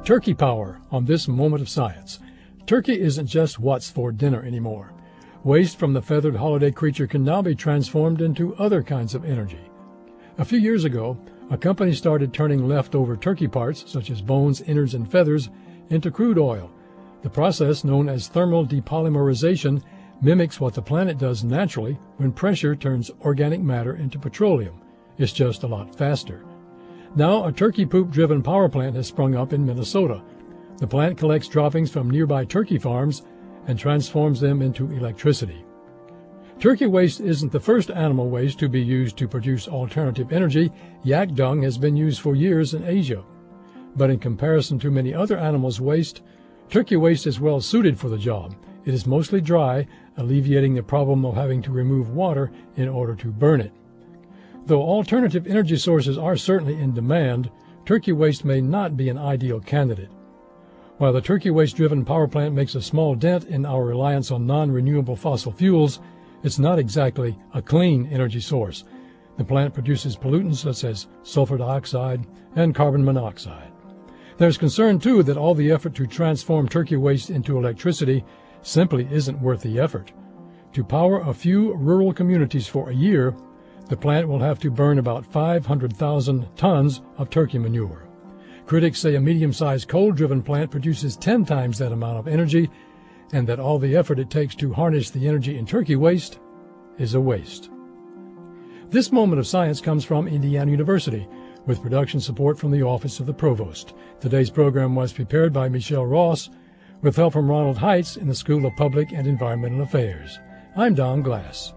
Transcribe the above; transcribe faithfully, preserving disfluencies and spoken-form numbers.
Turkey power on this moment of science. Turkey isn't just what's for dinner anymore. Waste from the feathered holiday creature can now be transformed into other kinds of energy. A few years ago, a company started turning leftover turkey parts, such as bones, innards, and feathers, into crude oil. The process, known as thermal depolymerization, mimics what the planet does naturally when pressure turns organic matter into petroleum. It's just a lot faster. Now, a turkey poop-driven power plant has sprung up in Minnesota. The plant collects droppings from nearby turkey farms and transforms them into electricity. Turkey waste isn't the first animal waste to be used to produce alternative energy. Yak dung has been used for years in Asia. But in comparison to many other animals' waste, turkey waste is well suited for the job. It is mostly dry, alleviating the problem of having to remove water in order to burn it. Though alternative energy sources are certainly in demand, turkey waste may not be an ideal candidate. While the turkey waste-driven power plant makes a small dent in our reliance on non-renewable fossil fuels, it's not exactly a clean energy source. The plant produces pollutants such as sulfur dioxide and carbon monoxide. There's concern, too, that all the effort to transform turkey waste into electricity simply isn't worth the effort. To power a few rural communities for a year, the plant will have to burn about five hundred thousand tons of turkey manure. Critics say a medium-sized coal-driven plant produces ten times that amount of energy, and that all the effort it takes to harness the energy in turkey waste is a waste. This moment of science comes from Indiana University, with production support from the Office of the Provost. Today's program was prepared by Michelle Ross, with help from Ronald Heitz in the School of Public and Environmental Affairs. I'm Don Glass.